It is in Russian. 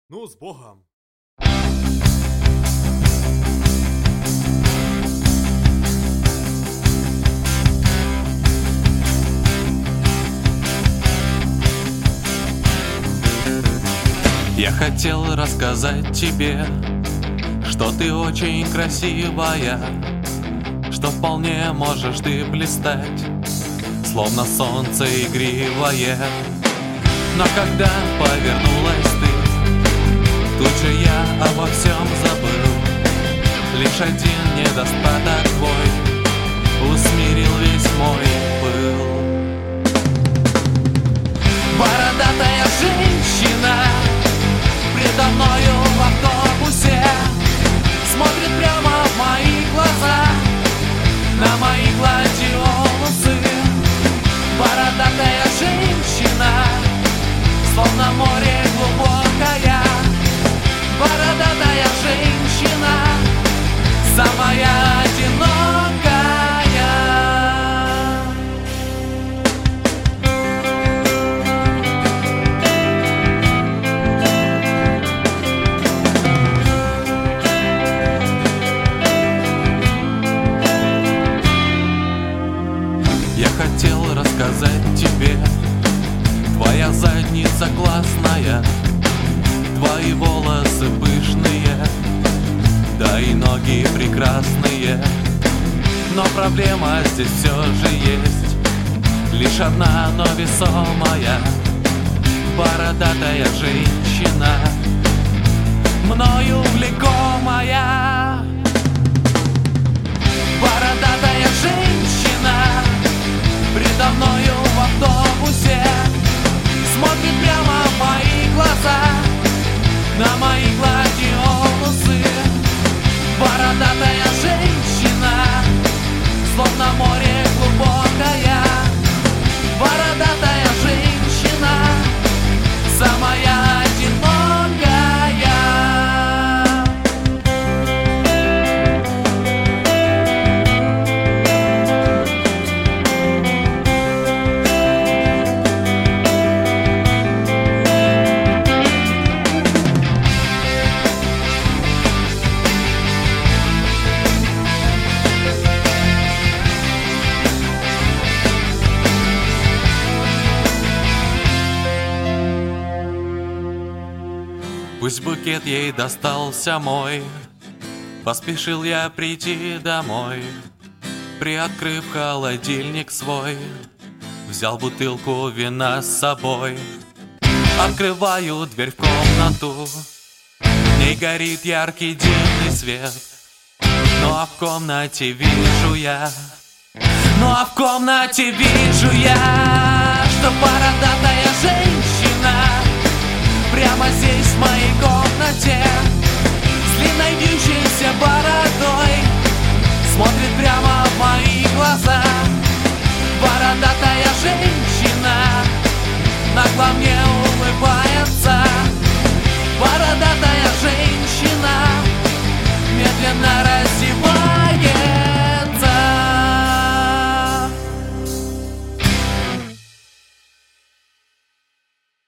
Ну, с Богом. Я хотел рассказать тебе, что ты очень красивая, что вполне можешь ты блистать, словно солнце игривое. Но когда повернулась ты, тут же я обо всем забыл. Лишь один недостаток твой усмирил весь мой пыл. Бородатая женщина предо мною в автобусе смотрит прямо в мои глаза, на мои гладиолусы. Бородатая женщина, словно море глубокое. Бородатая женщина, самая одинокая. Я хотел рассказать тебе, твоя задница классная, твои волосы пышные, да и ноги прекрасные. Но проблема здесь все же есть, лишь одна, но весомая. Бородатая женщина, мною влекомая. Бородатая женщина предо мною в автобусе смотрит прямо в мои глаза, на мои гладиолусы. Бородатая женщина, словно море глубокое. Бородатая женщина, самая одинокая. Пусть букет ей достался мой, поспешил я прийти домой. Приоткрыв холодильник свой, взял бутылку вина с собой. Открываю дверь в комнату, в ней горит яркий дивный свет. Ну а в комнате вижу я, что бородатая женщина прямо здесь, в моей комнате, с длинной вьющейся бородой, смотрит прямо в мои глаза. Бородатая женщина, нагло мне